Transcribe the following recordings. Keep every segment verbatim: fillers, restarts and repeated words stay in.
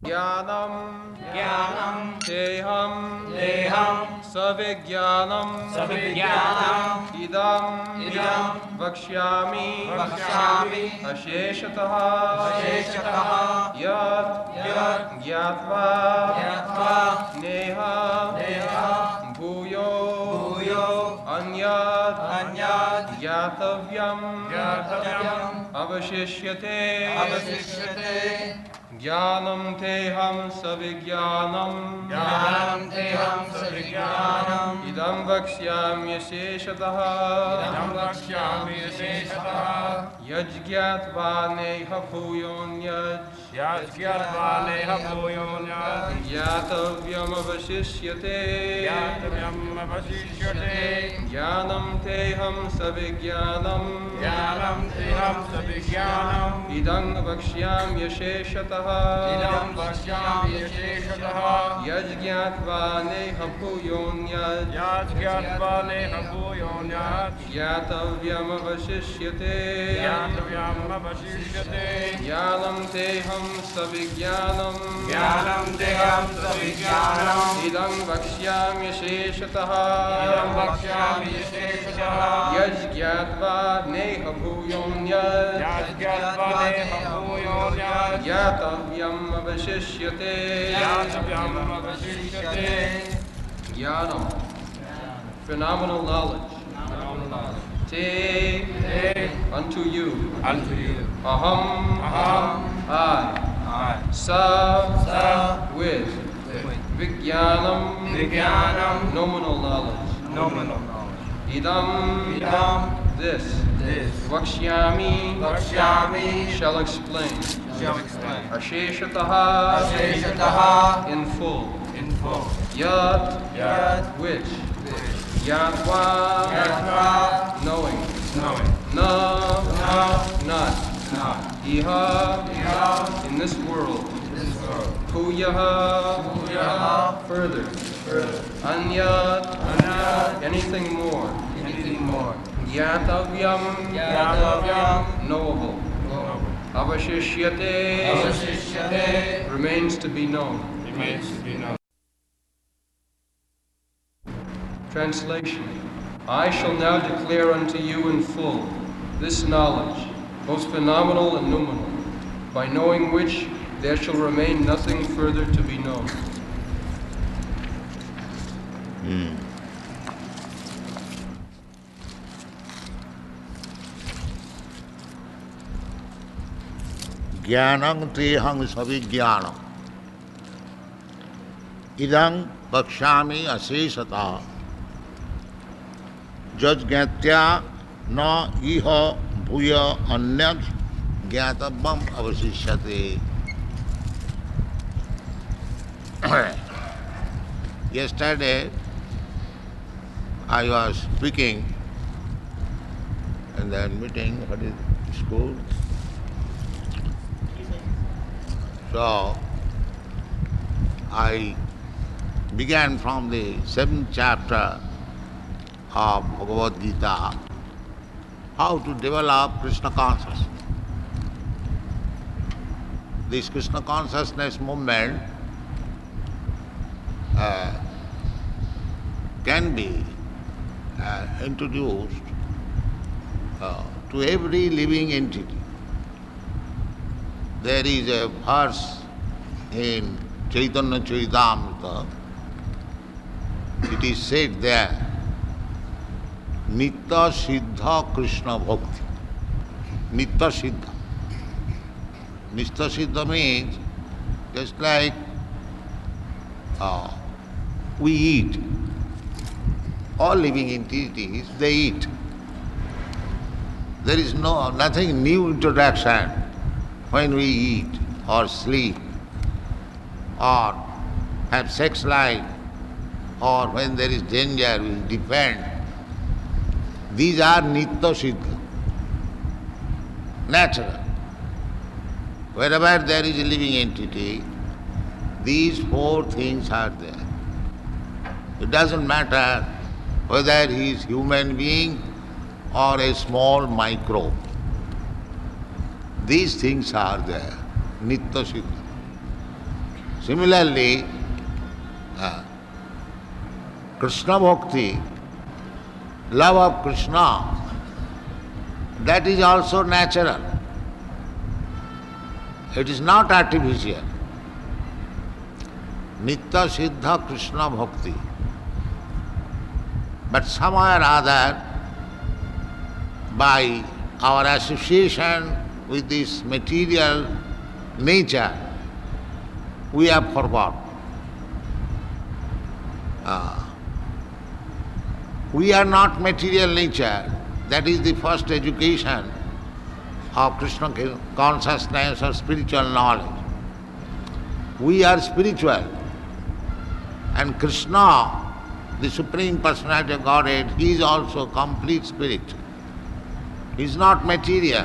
Jnanam Jnanam Teham Teham Savijnanam Savijnanam Idam Idam Vakshyami Vakshami Asheshataha Asheshataha Yat Yat Gyatva Yatva Neha Neha Bhuyo Bhuyo Anyat Anyat Gyatavyam Gyatavyam Avashishyate Avasishyate Jnanam Teham Savijnanam Jnanam Teham Savijnanam Idam Vakshyami Asheshataha Idam Vakshami Asheshataha Yajgyatva Neha Bhuyon Yaj Yajgyatva Neha Bhuyon Yaj Gyatavyam Avashishyate Gyatavyam Avasishyate Jnanam Teham Savijnanam Jnanam Teham Savijnanam Idam Vakshyami Asheshataha Idam Vakshami Asheshataha Yajgyatva Neha Bhuyon Yaj Yajgyatva Neha Bhuyon Yaj Gyatavyam Avashishyate Gyatavyam Avasishyate Jnanam Teham Savijnanam Jnanam Teham Savijnanam Idam Vakshyami Asheshataha Idam Vakshami Asheshataha Yajgyatva Neha Bhuyon Yaj Yajgyatva Neha Bhuyon Yaj Gyatavyam Avashishyate Gyatavyam Avasishyate Jnanam Phenomenal knowledge. Te Te unto you. unto you Aham Aham I. I Sa Sa with. Vijnanam Vijnanam nominal knowledge. nominal knowledge Idam Idam this. this Vakshyami Vakshami shall explain. shall explain Asheshataha Asheshataha in full. in full Yat Yat which. which Yatva Yatva knowing. knowing Na Na not. not Iha Iha in this world. this world Puyaha Puyaha further. further Anyat Anyat anything more. anything more Gyatavyam Gyatavyam knowable. knowable Avashishyate Avasishyate remains to be known. remains to be known. Translation. I shall now declare unto you in full this knowledge, most phenomenal and numinal, by knowing which there shall remain nothing further to be known. Jnanam teham savijnanam idam vakshami asesata jajgnatya na iha bhuya anyat gyatavam avasishyate. Yesterday I was speaking in that meeting, what is it, school? So, I began from the seventh chapter of Bhagavad Gita, how to develop Krishna consciousness. This Krishna consciousness movement uh, can be uh, introduced uh, to every living entity. There is a verse in Chaitanya Charitamrita, it is said there, Nitya Siddha Krishna Bhakti. Nitya Siddha. Nitya Siddha means just like uh, we eat. All living entities, they eat. There is no nothing new introduction when we eat or sleep or have sex life or when there is danger we defend. These are nitya siddha, natural. Wherever there is a living entity, these four things are there. It doesn't matter whether he is human being or a small microbe. These things are there, nitya siddha. Similarly, uh, Krishna Bhakti, love of Krishna, that is also natural. It is not artificial. Nitya Siddha Krishna Bhakti. But somehow or other, by our association with this material nature, we have forgotten. Uh, we are not material nature. That is the first education of Krishna consciousness or spiritual knowledge. We are spiritual. And Krishna, the Supreme Personality of Godhead, he is also complete spirit. He is not material.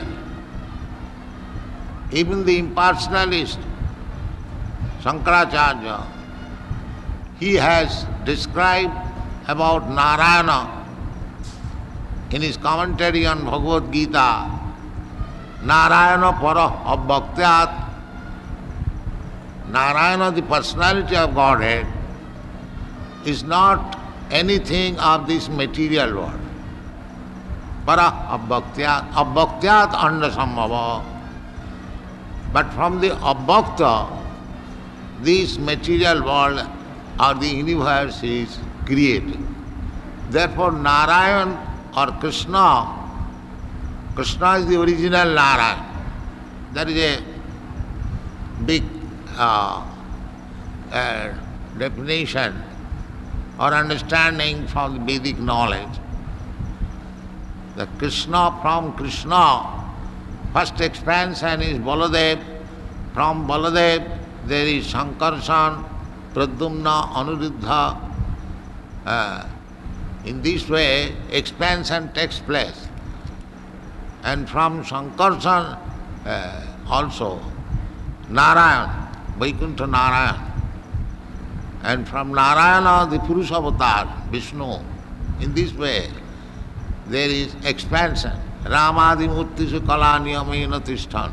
Even the impersonalist, Shankaracharya, he has described about Narayana in his commentary on Bhagavad Gita, Narayana para abhaktyat. Narayana, the personality of Godhead, is not anything of this material world. Para abhaktyat, abhaktyat andasambhava. But from the abhakta, this material world or the universe is created. Therefore, Narayan or Krishna, Krishna is the original Narayan. That is a big uh, uh, definition or understanding from the Vedic knowledge. The Krishna, from Krishna, first expansion is Baladev. From Baladev there is Sankarshan, Pradyumna, Anuruddha. Uh, in this way, expansion takes place. And from Sankarshan uh, also, Narayan, Vaikuntha Narayan. And from Narayana, the Purusha Avatar, Vishnu. In this way, there is expansion. Ramadi Murtisu Kalaniyamena Tishtan.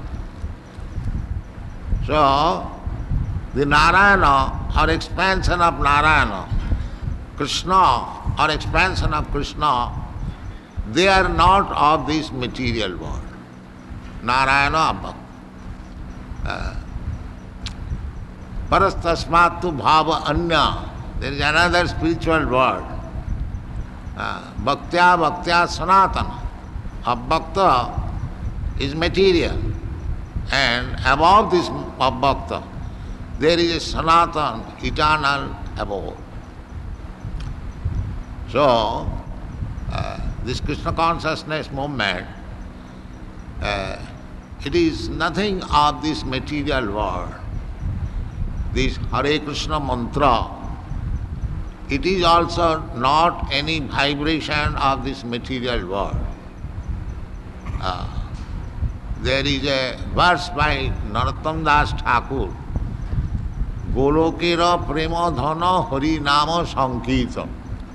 So, the Narayana or expansion of Narayana, Krishna or expansion of Krishna, they are not of this material world. Narayana Abha. Uh, Parastasmatu bhava anya. There is another spiritual word. Uh, bhaktya bhaktya sanatana. Abhakta is material. And above this abhakta, there is a sanatan, eternal abode. So, uh, this Krishna consciousness movement, uh, it is nothing of this material world. This Hare Krishna mantra, it is also not any vibration of this material world. Uh, there is a verse by Narottam Das Thakur, Golokera prema dhana Hari Nama Sankirtan.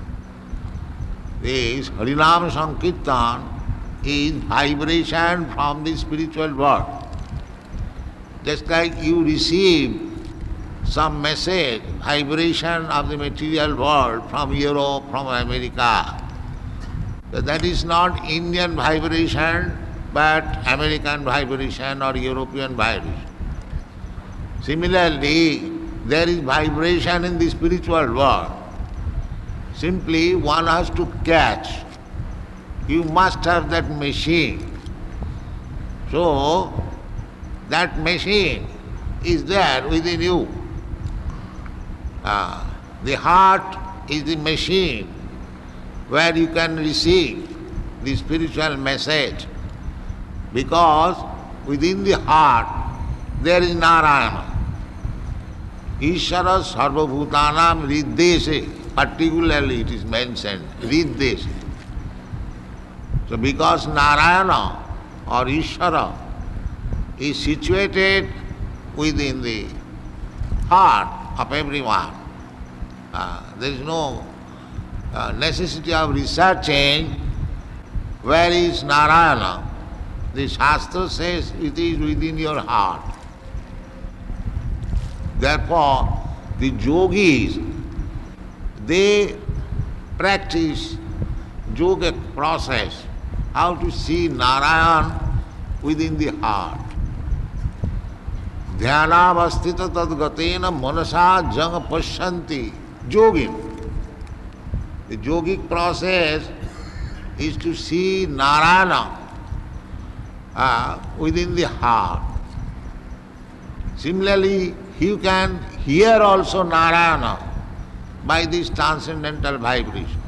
This Harinam Sankirtan is vibration from the spiritual world. Just like you receive some message, vibration of the material world from Europe, from America. But that is not Indian vibration, but American vibration or European vibration. Similarly, there is vibration in the spiritual world. Simply one has to catch. You must have that machine. So, that machine is there within you. Uh, the heart is the machine where you can receive the spiritual message, because within the heart there is Narayana. Ishara sarvabhutanam riddese, particularly it is mentioned, riddese. So because Narayana or Ishara is situated within the heart of everyone, uh, there is no uh, necessity of researching where is Narayana. The Shastra says it is within your heart. Therefore, the yogis, they practice yogic process, how to see Narayan within the heart. Dhyanavastita tadgatena manasa jang pasyanti yogin. The yogic process is to see Narayana uh, within the heart. Similarly, you can hear also Narayana by this transcendental vibration.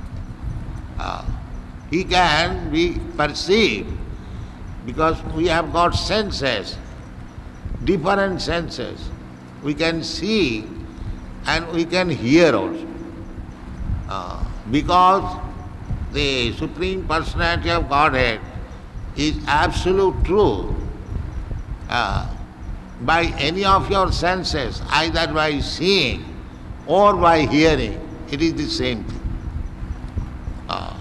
Uh, he can be perceived because we have got senses, different senses. We can see and we can hear also. Uh, because the Supreme Personality of Godhead is absolute truth. Uh, by any of your senses, either by seeing or by hearing, it is the same thing. Uh,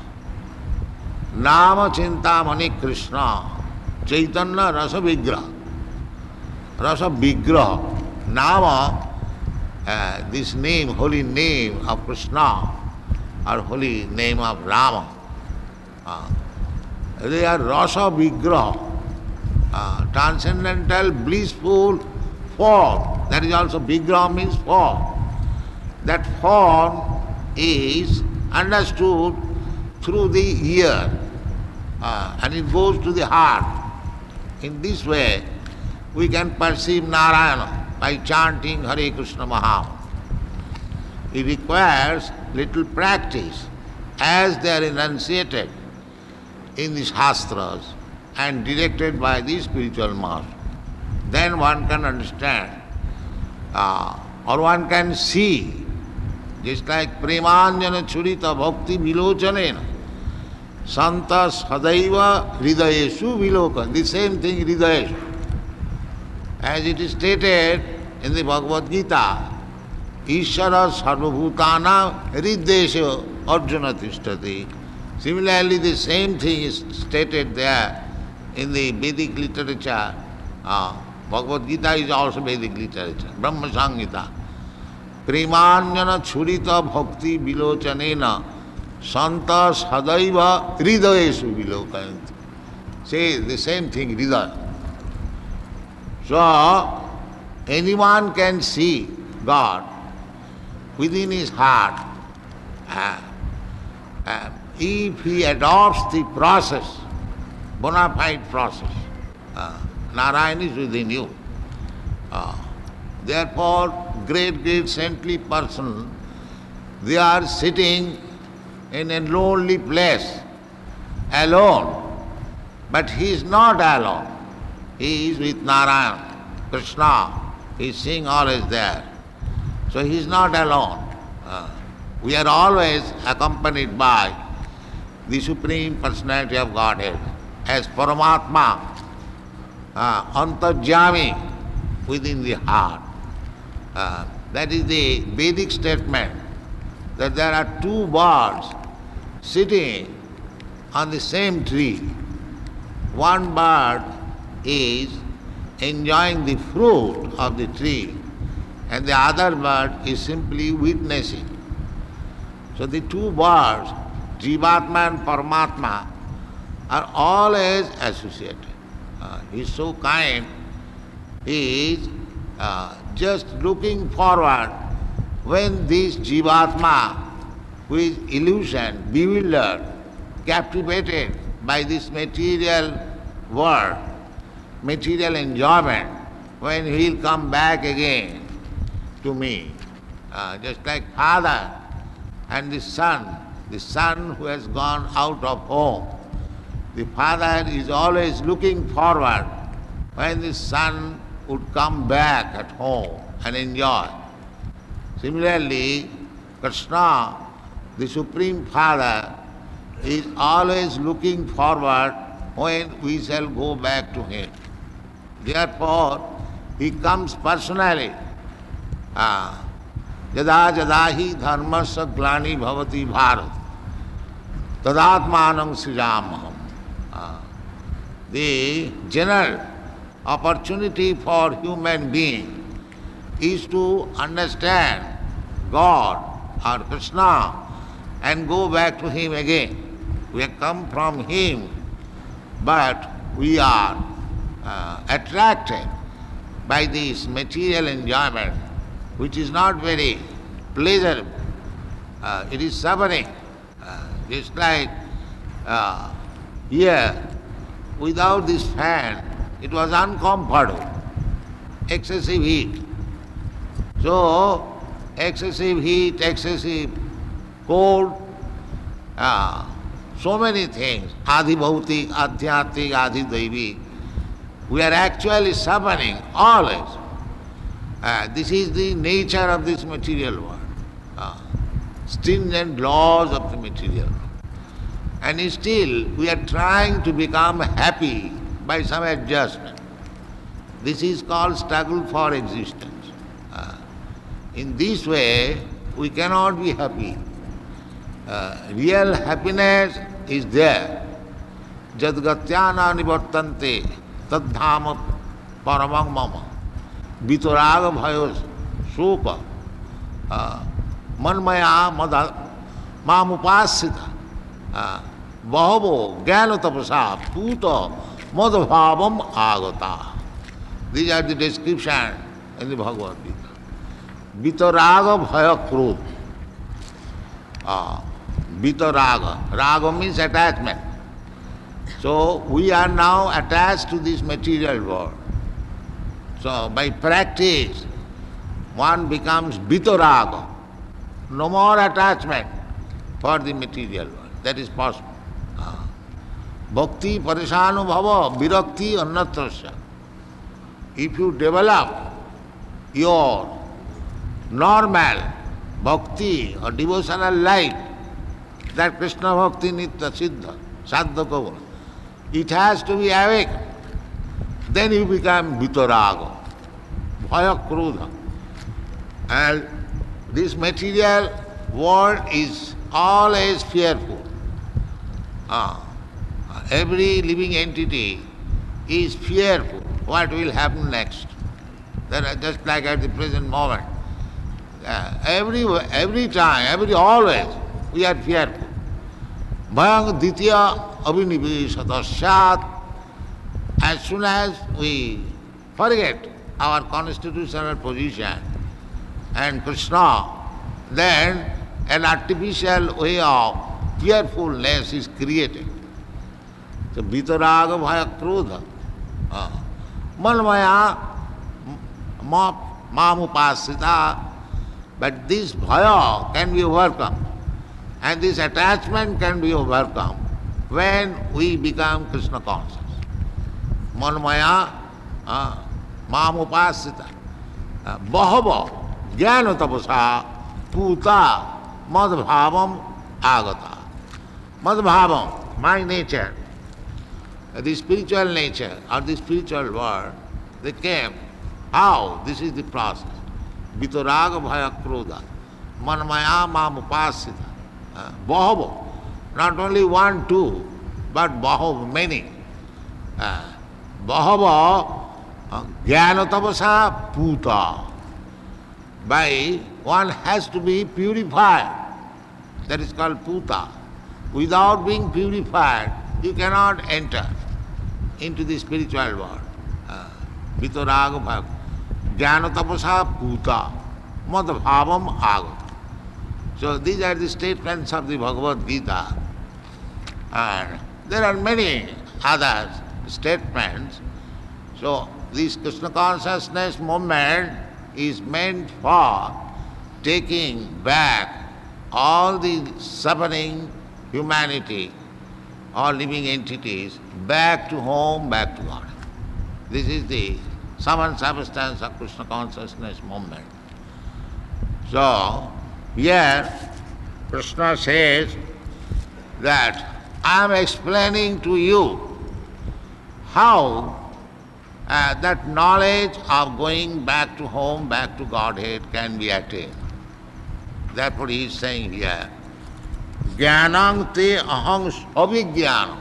Nama Chintamani Krishna Chaitanya Rasa Vigraha. Rasa Vigraha. Nama, uh, this name, holy name of Krishna, or holy name of Rama, uh, they are Rasa Vigraha. Uh, transcendental, blissful form. That is also Vigraha means form. That form is understood through the ear uh, and it goes to the heart. In this way, we can perceive Narayana by chanting Hare Krishna Mahamantra. It requires little practice as they are enunciated in the Shastras and directed by the spiritual master. Then one can understand uh, or one can see, just like Premanjana Churita Bhakti Vilochanena Santa Sadaiva Hridayesu Viloka. The same thing Hridayesu. As it is stated in the Bhagavad Gita, Ishara Sarvabhutana Hridesha Arjuna Tishtati. Similarly, the same thing is stated there in the Vedic literature. Uh, Bhagavad Gita is also Vedic literature, Brahma Sangita. Premanjana Churita Bhakti Vilochanena Santa Sadaiva Hridayesu Vilokanti. Say the same thing, Hridaya. So, anyone can see God within his heart uh, uh, if he adopts the process, bona fide process. Uh, Narayan is within you. Uh, therefore, great, great saintly person, they are sitting in a lonely place, alone. But he is not alone. He is with Narayan, Krishna. He is seeing always there. So he is not alone. Uh, we are always accompanied by the Supreme Personality of Godhead as Paramatma, uh, Antarjami within the heart. Uh, that is the Vedic statement that there are two birds sitting on the same tree. One bird is enjoying the fruit of the tree and the other bird is simply witnessing. So the two birds, Jivatma and Paramatma, are always associated. Uh, he is so kind, he is uh, just looking forward when this Jivatma, who is illusion, bewildered, captivated by this material world, material enjoyment, when he will come back again to me. Uh, just like father and the son, the son who has gone out of home, the father is always looking forward when the son would come back at home and enjoy. Similarly, Krishna, the Supreme Father, is always looking forward when we shall go back to him. Therefore, he comes personally. Ah, Yada jadahi dharmasya glani bhavati bharat tadatmanam srijamaham. The general opportunity for human being is to understand God or Krishna and go back to Him again. We have come from Him, but we are uh, attracted by this material enjoyment, which is not very pleasurable. Uh, it is suffering. Uh, just like uh, here, without this fan, it was uncomfortable. Excessive heat. So, excessive heat, excessive cold, uh, so many things, Adi Bhautik, Adhyatmik, Adi Daivik, we are actually suffering always. Uh, this is the nature of this material world. Uh, stringent laws of the material world. And still we are trying to become happy by some adjustment. This is called struggle for existence. Uh, in this way, we cannot be happy. Uh, real happiness is there. Jadgatyana nivartante tadhama paramang mama vitaraga bhayo soka manmaya mamupasita bahavo jnana tapasa puta madbhavam agata. These are the description in the Bhagavad Gita. Vitaraga bhaya krodh. Uh, Vitaraga. Raga means attachment. So we are now attached to this material world. So by practice, one becomes vitaraga. No more attachment for the material world. That is possible. Uh, Bhakti parishanu bhava virakti annatrasya. If you develop your normal bhakti or devotional life, that Krishna bhakti nitya siddha, sadhya kavana, it has to be awake. Then you become vitaraga, bhaya krodha. And this material world is always fearful. Ah, every living entity is fearful. What will happen next? That are just like at the present moment. Uh, every every time, every always, we are fearful. Bhayang ditya abhiniveshatashat. As soon as we forget our constitutional position and Krishna, then an artificial way of fearfulness is created. So vitaraga bhaya krodha. Uh, manmaya mamupasita. But this bhaya can be overcome, and this attachment can be overcome when we become Krishna conscious. Manmaya mamupasita bahava jnana tapasa puta madbhavam agata. Madbhavam, my nature, the spiritual nature or the spiritual world, they came. How? This is the process. Vitaraga bhaya krodha. Manmaya mamupasita. Bahava. Not only one, two, but bahava, many. Bahava jnana tapasa puta. By one has to be purified. That is called puta. Without being purified, you cannot enter into the spiritual world. Vitaraga bhaya jnana tapasa puta madbhavam agata. So these are the statements of the Bhagavad Gita. And there are many other statements. So this Krishna consciousness movement is meant for taking back all the suffering humanity, all living entities, back to home, back to God. This is the sum and substance of Krishna consciousness movement. So, here Krishna says that I am explaining to you how uh, that knowledge of going back to home, back to Godhead can be attained. Therefore he is saying here, Jnanang te aham abhijnanam.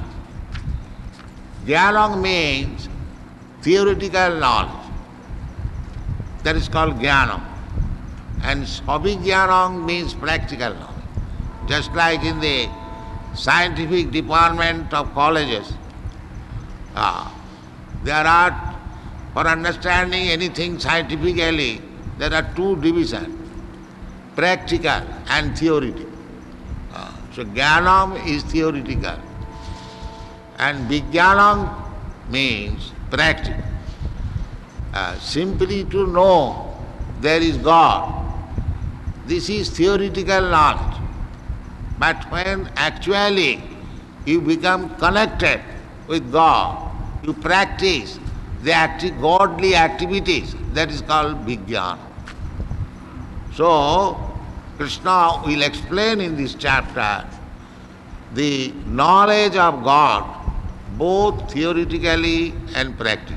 Jnanam means theoretical knowledge. That is called jnanam. And sabhijnanam means practical knowledge. Just like in the scientific department of colleges, uh, there are, for understanding anything scientifically, there are two divisions, practical and theoretical. Uh, so jnanam is theoretical and vijnanam means practical. Uh, simply to know there is God. This is theoretical knowledge. But when actually you become connected with God, you practice the acti- godly activities, that is called vijnana. So, Krishna will explain in this chapter the knowledge of God both theoretically and practically.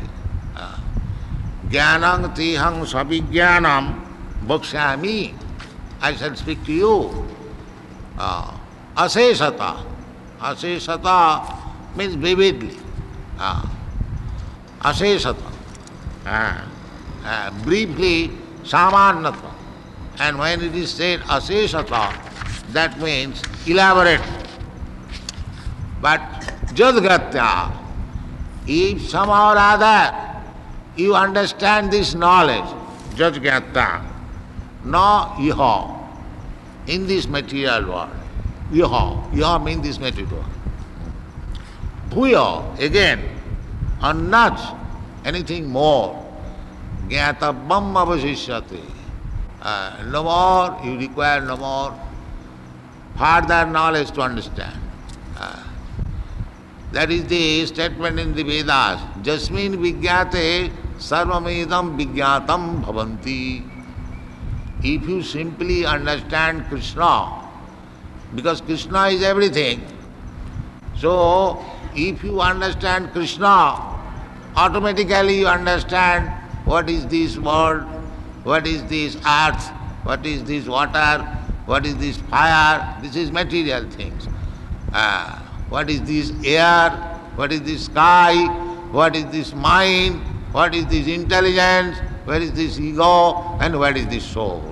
Jnanam tihang sabhijnanam bhakshami. I shall speak to you. Uh, asesata. Asesata means vividly. Uh, asesata. Uh, uh, briefly, samannatva. And when it is said asesata, that means elaborate. But jadgatya, if somehow or other you understand this knowledge, jadgatya, no iha, in this material world. Iha, iha means this material world. Bhuya, again, and not anything more. Jnatavam avasishyate. Uh, no more, you require no more further knowledge to understand. Uh, that is the statement in the Vedas. Jasmin vijnate sarvamedam vijnatam bhavanti. If you simply understand Krishna, because Krishna is everything, so if you understand Krishna, automatically you understand what is this world, what is this earth, what is this water, what is this fire. This is material things. Uh, what is this air, what is this sky, what is this mind, what is this intelligence, where is this ego, and what is this soul.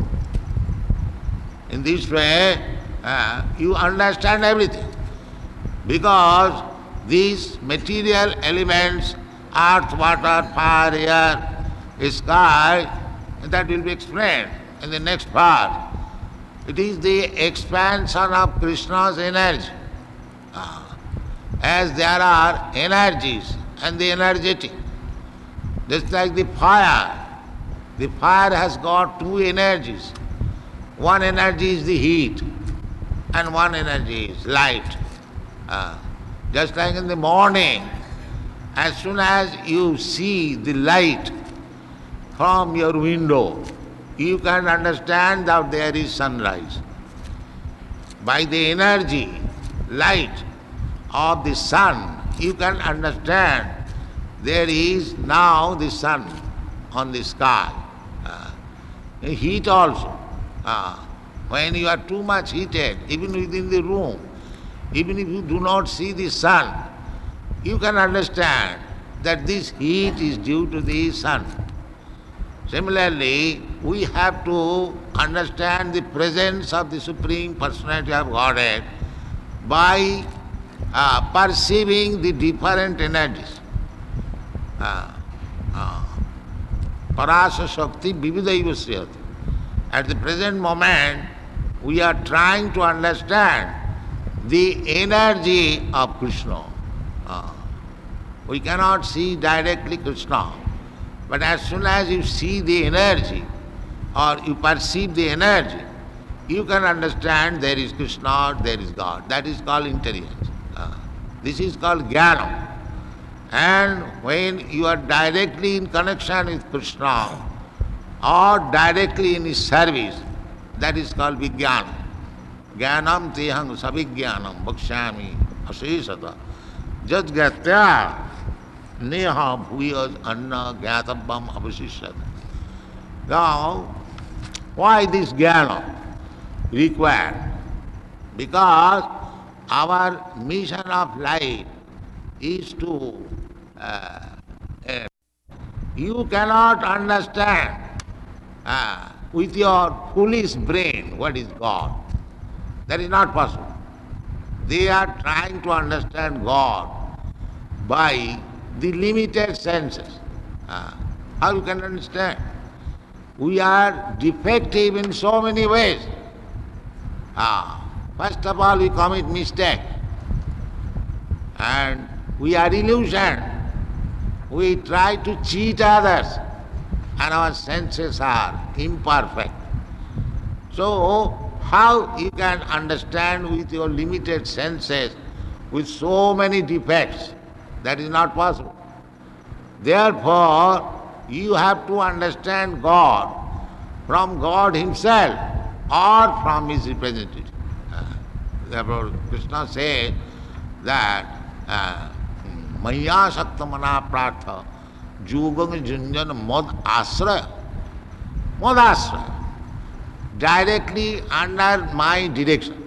In this way, uh, you understand everything. Because these material elements, earth, water, fire, air, sky, that will be explained in the next part. It is the expansion of Krishna's energy. Uh, as there are energies and the energetic, just like the fire. The fire has got two energies. One energy is the heat and one energy is light. Uh, just like in the morning, as soon as you see the light from your window, you can understand that there is sunrise. By the energy, light of the sun, you can understand there is now the sun on the sky. Uh, heat also. Uh, when you are too much heated, even within the room, even if you do not see the sun, you can understand that this heat is due to the sun. Similarly, we have to understand the presence of the Supreme Personality of Godhead by uh, perceiving the different energies. Uh, uh, Parasa Shakti Vividaiva Sriyati. At the present moment, we are trying to understand the energy of Krishna. Uh, we cannot see directly Krishna. But as soon as you see the energy or you perceive the energy, you can understand there is Krishna, there is God. That is called intelligence. Uh, this is called jnana. And when you are directly in connection with Krishna or directly in his service, that is called vijnana. Jnanam tehang sabhijnanam bhakshami asesata jadgatya neha bhuyas anna jnatavam avasishyate. Now, why this jnana required? Because our mission of life is to, uh, uh, you cannot understand uh, with your foolish brain what is God. That is not possible. They are trying to understand God by the limited senses. Uh, how you can understand? We are defective in so many ways. Ah, first of all, we commit mistake, and we are illusioned. We try to cheat others, and our senses are imperfect. So, how you can understand with your limited senses, with so many defects? That is not possible. Therefore, you have to understand God from God Himself or from His representative. Uh, therefore, Krishna says that Maya Saktamana Pratha Jugam Junjan Mod Asraya. Mod Asraya. Directly under my direction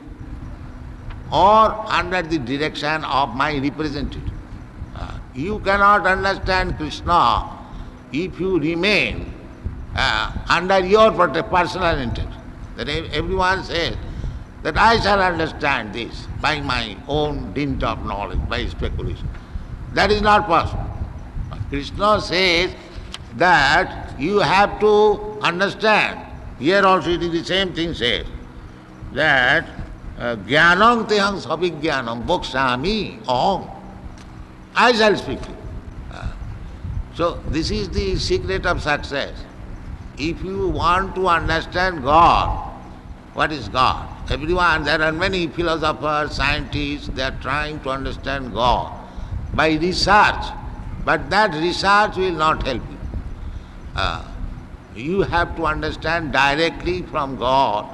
or under the direction of my representative. Uh, you cannot understand Krishna if you remain uh, under your personal interest. That everyone says that I shall understand this by my own dint of knowledge, by speculation. That is not possible. Krishna says that you have to understand. Here also it is the same thing says, that Jnanam teham sabhijnanam bokshami aham. I shall speak to you. Uh, so this is the secret of success. If you want to understand God, what is God? Everyone, there are many philosophers, scientists, they are trying to understand God by research, but that research will not help you. Uh, you have to understand directly from God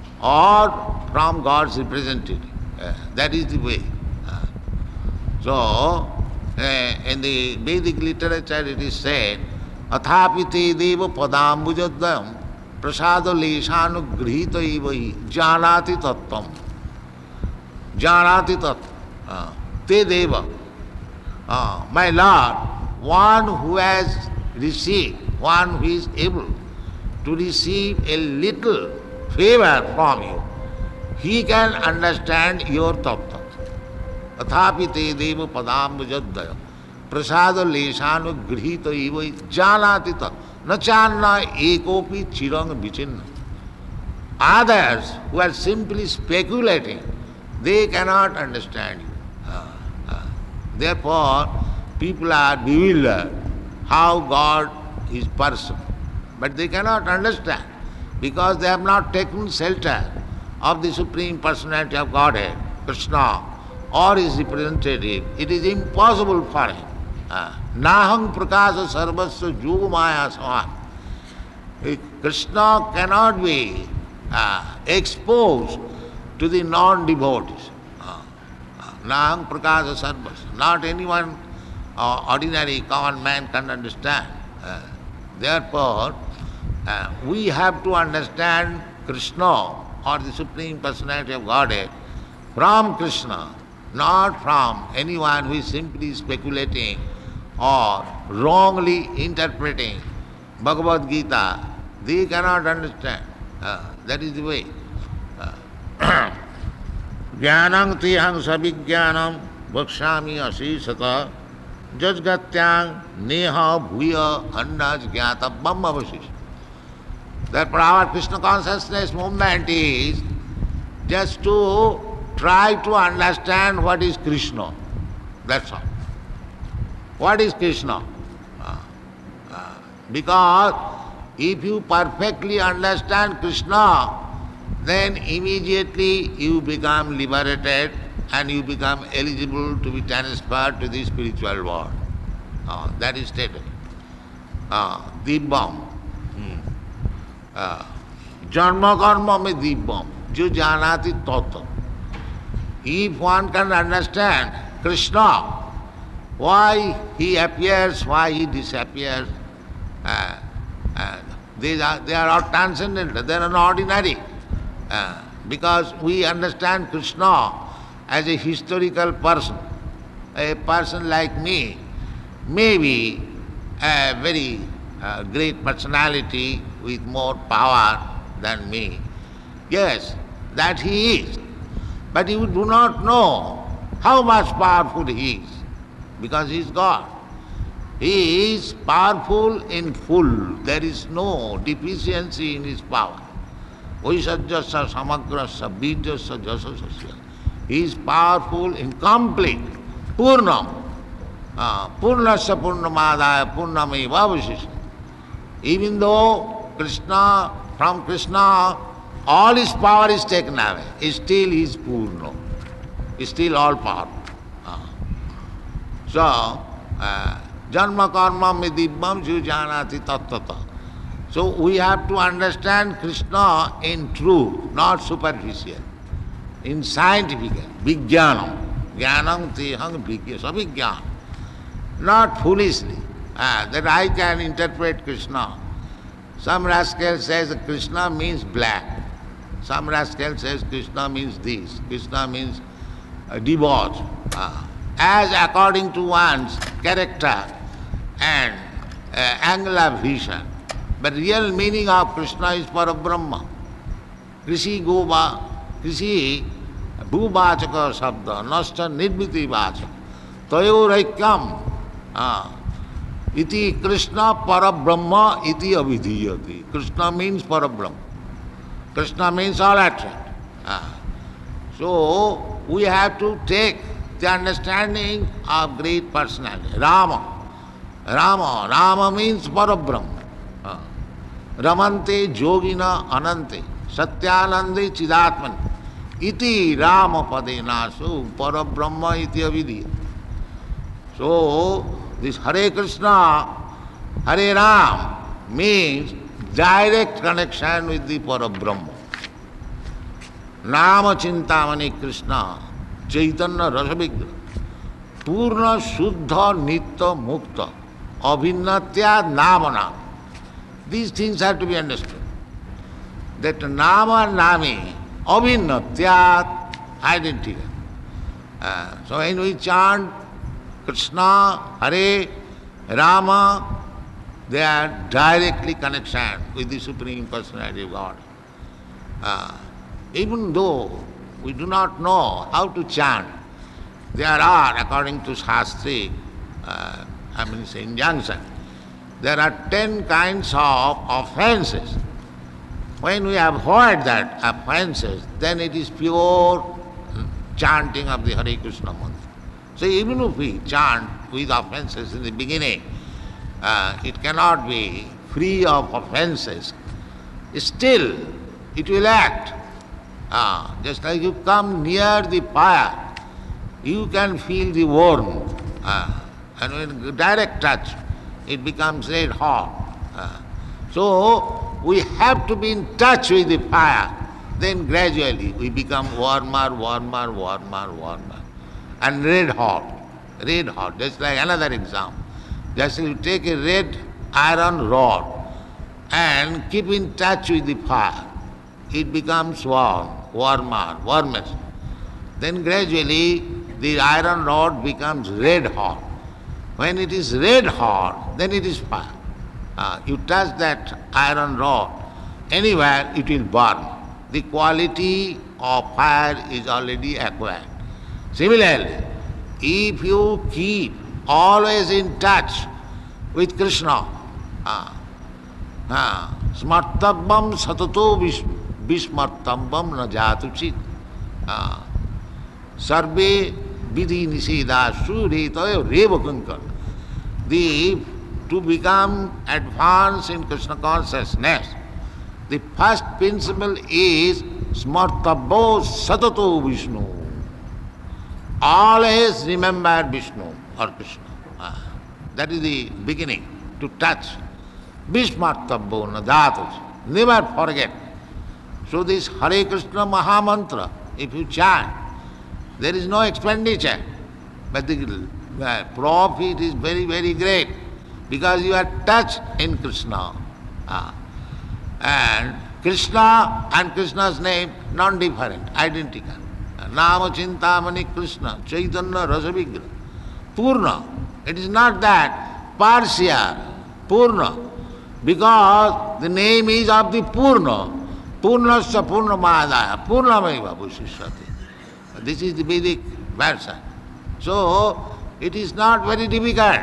or from God's representative. Uh, that is the way. Uh, so, uh, in the Vedic literature it is said, Athapite deva padambujadam prasado leshanugrihita ivahi janati tattvam. Janati tattvam. Te deva. Uh, my Lord, one who has received, one who is able to receive a little favor from you, he can understand your tattva. Athapi te deva padambujadaya prasada lesanu grihita iva janati tat na channa ekopi chirang vichinna. Others who are simply speculating, they cannot understand you. Uh, uh, therefore, people are bewildered how God is person, but they cannot understand because they have not taken shelter of the Supreme Personality of Godhead, Krishna, or his representative. It is impossible for him. Nahang prakasa sarvasya yogamaya saman. Krishna cannot be uh, exposed to the non-devotees. Uh, uh, Nahang prakasa sarvasya. Not anyone, uh, ordinary common man can understand. Uh, therefore, uh, we have to understand Krishna or the Supreme Personality of Godhead from Krishna, not from anyone who is simply speculating or wrongly interpreting Bhagavad Gita. They cannot understand. Uh, that is the way. Jnanam tihang sabhijnanam vakshami asisata jajgatyang neha bhuya annas jnatavam avasisha. Therefore our Krishna consciousness movement is just to try to understand what is Krishna. That's all. What is Krishna? Uh, uh, because if you perfectly understand Krishna, then immediately you become liberated and you become eligible to be transferred to the spiritual world. Uh, that is stated. Uh, Dibbam. Janma karma mein dibbam. Jo janati tattva. If one can understand Krishna, why he appears, why he disappears, uh, uh, they, are, they are all transcendental, they are not ordinary. Uh, because we understand Krishna as a historical person. A person like me may be a very uh, great personality, with more power than me. Yes, that he is. But you do not know how much powerful he is, because he is God. He is powerful in full. There is no deficiency in his power. Vaisajyasya samagrasya bijasya jasasya. He is powerful in complete, purnam. Uh, Purnasya purnamadaya purnameva avashishya. Even though Krishna, from Krishna, all his power is taken away, still he is purna. Is still all powerful. Uh. So, uh, janma karma midibbam jujanati tattata. So we have to understand Krishna in truth, not superficial. In scientific, vijnanam. Jnanam tehang vijnanam, sabhijnanam. Not foolishly, uh, that I can interpret Krishna. Some rascal says that Krishna means black. Some rascal says Krishna means this. Krishna means uh, divorce. Uh, as according to one's character and uh, angle of vision. But real meaning of Krishna is Parabrahma. Krishi Goba, Krishi Bhuvachaka Sabda, Nasta Nidmiti Vachaka. Tayoraikyam. Ah. Iti Krishna Parabrahma iti avidhiyati. Krishna means Parabrahma. Krishna means all attract. Ah. So we have to take the understanding of great personality. Rama. Rama. Rama means Parabrahma. Ah. Ramante Jogina Anante Satyanande Chidatman iti Rama Padena. So Parabrahma iti avidhiyati. So this Hare Krishna, Hare Ram means direct connection with the Parabrahma. Nama Chintamani Krishna, Chaitanya Rasavigra, Purna Shuddha Nitya Mukta, Abhinnatya Namana. These things have to be understood. That Nama Nami, Abhinnatya, identical. Uh, so when we chant Krishna, Hare, Rama, they are directly connected with the Supreme Personality of God. Uh, even though we do not know how to chant, there are, according to Shastri, uh, I mean it's injunction, there are ten kinds of offenses. When we avoid that offenses, then it is pure chanting of the Hare Krishna mantra. So even if we chant with offenses in the beginning, uh, it cannot be free of offenses. Still, it will act. Uh, just like you come near the fire, you can feel the warmth. Uh, and when direct touch, it becomes red hot. Uh, so we have to be in touch with the fire. Then gradually we become warmer, warmer, warmer, warmer. And red hot, red hot. Just like another example. Just you take a red iron rod and keep in touch with the fire. It becomes warm, warmer, warmest. Then gradually the iron rod becomes red hot. When it is red hot, then it is fire. Uh, you touch that iron rod, anywhere it will burn. The quality of fire is already acquired. Similarly, if you keep always in touch with Krishna, uh, uh, smartabam satato vismartabam na jatu chit, uh, sarve vidhi nisedashu retayo revakankar. The to become advanced in Krishna consciousness, the first principle is smartabo satato Vishnu. Always remember Vishnu or Krishna. Ah, that is the beginning, to touch. Bhismartabbo nadatus. Never forget. So this Hare Krishna Mahamantra, if you chant, there is no expenditure. But the uh, profit is very, very great, because you are touched in Krishna. Ah. And Krishna and Krishna's name, non-different, identical. Nama Chintamani Krishna, Chaitanya Rasavigra, Purna. It is not that partial, Purna. Because the name is of the Purna. Purnasya Purnamadaya. Purnamaiva Bushishyati. This is the Vedic version. So, it is not very difficult.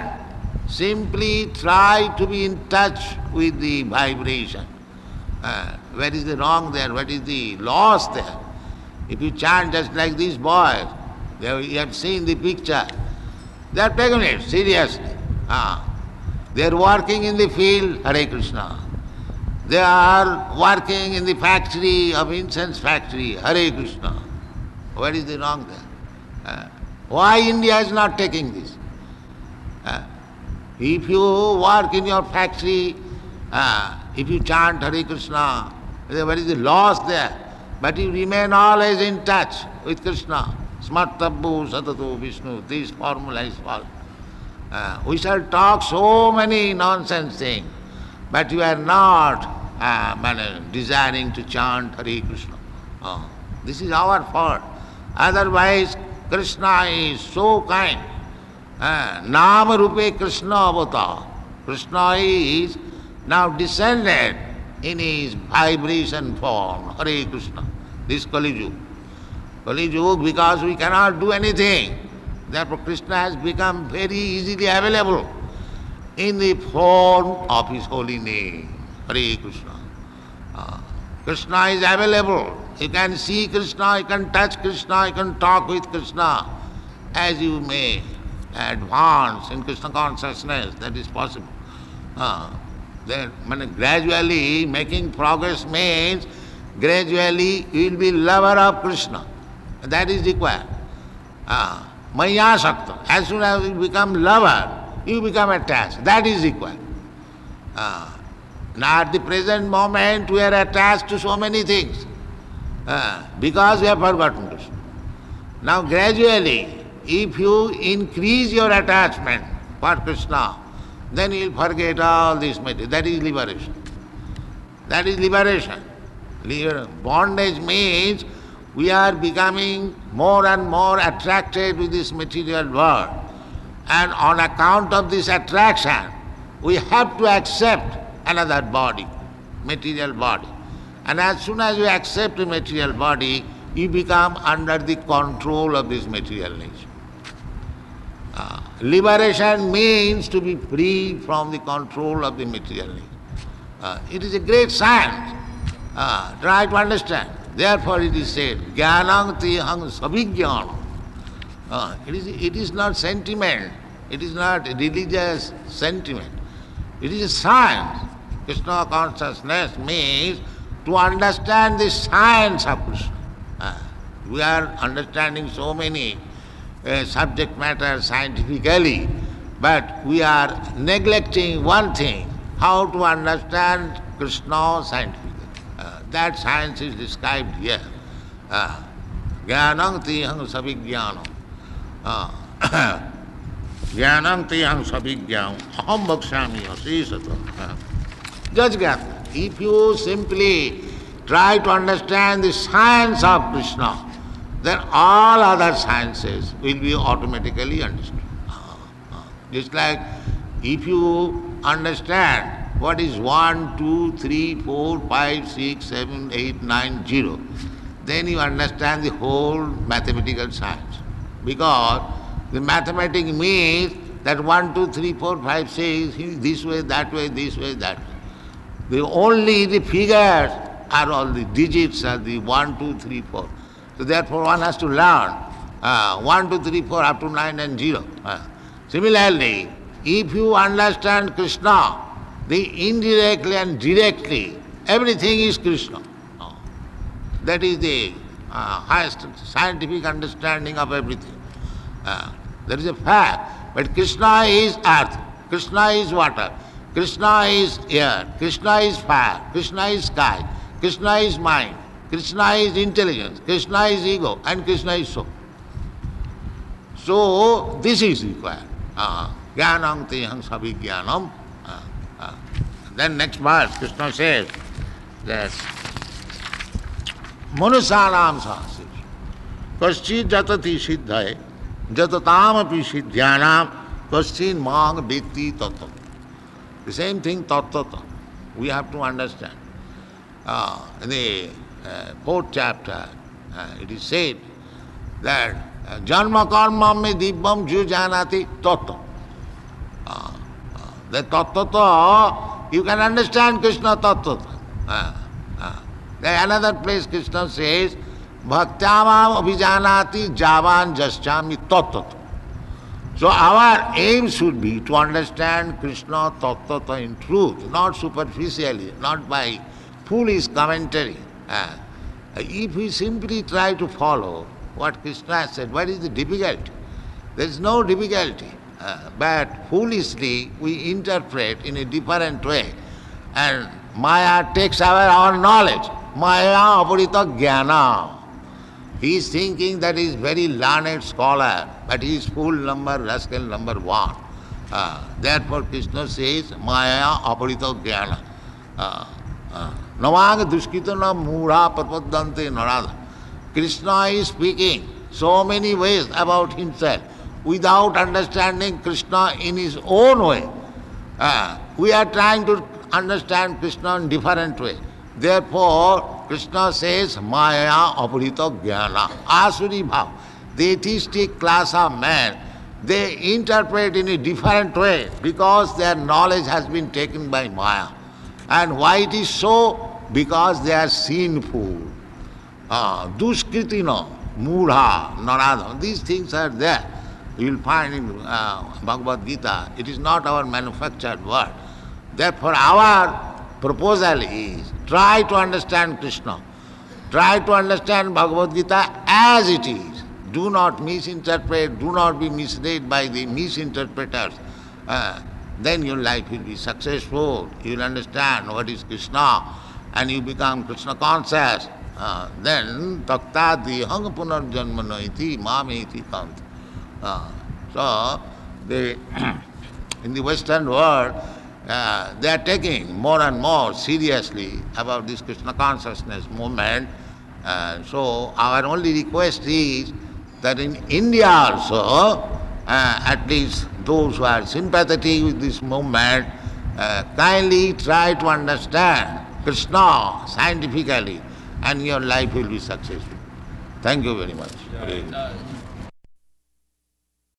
Simply try to be in touch with the vibration. Uh, where is the wrong there? What is the loss there? If you chant just like these boys, they have, you have seen the picture, they are taking it seriously. Ah. They are working in the field, Hare Krishna. They are working in the factory of incense factory, Hare Krishna. What is the wrong there? Uh, why India is not taking this? Uh, if you work in your factory, uh, if you chant Hare Krishna, what is the loss there? But you remain always in touch with Krishna. Smartabhu Satato Vishnu. This formula is false. Uh, we shall talk so many nonsense things, but you are not uh, desiring to chant Hare Krishna. Oh, this is our fault. Otherwise, Krishna is so kind. Uh, Nama Rupe Krishna Avatar. Krishna is now descended in his vibration form, Hare Krishna. This Kali Yuga. Kali Yuga, because we cannot do anything. Therefore, Krishna has become very easily available in the form of his holy name, Hare Krishna. Uh, Krishna is available. You can see Krishna, you can touch Krishna, you can talk with Krishna as you may advance in Krishna consciousness. That is possible. Uh, then, gradually making progress means gradually you will be lover of Krishna. That is required. Uh, Maya Sakta. As soon as you become lover, you become attached. That is required. Uh, now at the present moment we are attached to so many things uh, because we have forgotten Krishna. Now gradually, if you increase your attachment for Krishna, then you will forget all this matter. That is liberation. That is liberation. Bondage means we are becoming more and more attracted with this material world. And on account of this attraction, we have to accept another body, material body. And as soon as you accept a material body, you become under the control of this material nature. Uh, liberation means to be free from the control of the material nature. Uh, it is a great science. Uh, try to understand. Therefore it is said, Jnanam tihang sabhijnanam. Uh, it is it is not sentiment, it is not a religious sentiment. It is a science. Krishna consciousness means to understand the science of Krishna. Uh, we are understanding so many uh, subject matter scientifically, but we are neglecting one thing, how to understand Krishna scientifically. Uh, that science is described here. Jnanam tihang sabhijnanam. Jnanam tihang sabhijnanam. Aham bhakshami asisata. Just get that. If you simply try to understand the science of Krishna, then all other sciences will be automatically understood. Just like if you understand what is one, two, three, four, five, six, seven, eight, nine, zero, then you understand the whole mathematical science. Because the mathematics means that one, two, three, four, five, six, this way, that way, this way, that way. The only the figures are all the digits are the one, two, three, four. So therefore one has to learn uh, one, two, three, four up to nine and zero. Uh, similarly, if you understand Krishna, the indirectly and directly, everything is Krishna. Oh. That is the uh, highest scientific understanding of everything. Uh, that is a fact. But Krishna is earth, Krishna is water, Krishna is air, Krishna is fire, Krishna is sky, Krishna is mind, Krishna is intelligence, Krishna is ego, and Krishna is soul. So this is required. Jnanam tihang sabhijnanam. Then next verse, Krishna says that Manusanam sahasir kaschit jatati siddhaye jatatam api siddhyanam kaschit mang vikti tattva. The same thing, tattva. we have to understand. Uh, in the uh, fourth chapter, uh, it is said that uh, Janma karma me dibbam ju janati tattva. Uh, uh, the tattva, you can understand Krishna tattva. Uh, uh. Then another place Krishna says, bhaktyamam abhijanati javan jaschami tattva. So our aim should be to understand Krishna tattva in truth, not superficially, not by foolish commentary. Uh, if we simply try to follow what Krishna said, what is the difficulty? There is no difficulty. Uh, but foolishly we interpret in a different way. And Maya takes away our knowledge. Maya aparita jnana. He is thinking that he is very learned scholar, but he is fool number, rascal number one. Uh, therefore Krishna says, Maya aparita jnana. Uh, uh, Navang duskita na mura prapadante narada. Krishna is speaking so many ways about himself without understanding Krishna in his own way. Uh, we are trying to understand Krishna in different way. Therefore, Krishna says, Maya aparita jnana. Asuri bhav. The atheistic class of men, they interpret in a different way because their knowledge has been taken by Maya. And why it is so? Because they are sinful. Uh, Duskritina, mudha, narada. These things are there. You will find in uh, Bhagavad Gita. It is not our manufactured word. Therefore, our proposal is try to understand Krishna. Try to understand Bhagavad Gita as it is. Do not misinterpret, do not be misled by the misinterpreters. Uh, then your life will be successful. You will understand what is Krishna and you become Krishna conscious. Uh, then takta dihang punarjanmana iti mameti kant. Uh, so, the in the Western world, uh, they are taking more and more seriously about this Krishna consciousness movement. Uh, so, our only request is that in India also, uh, at least those who are sympathetic with this movement, uh, kindly try to understand Krishna scientifically, and your life will be successful. Thank you very much.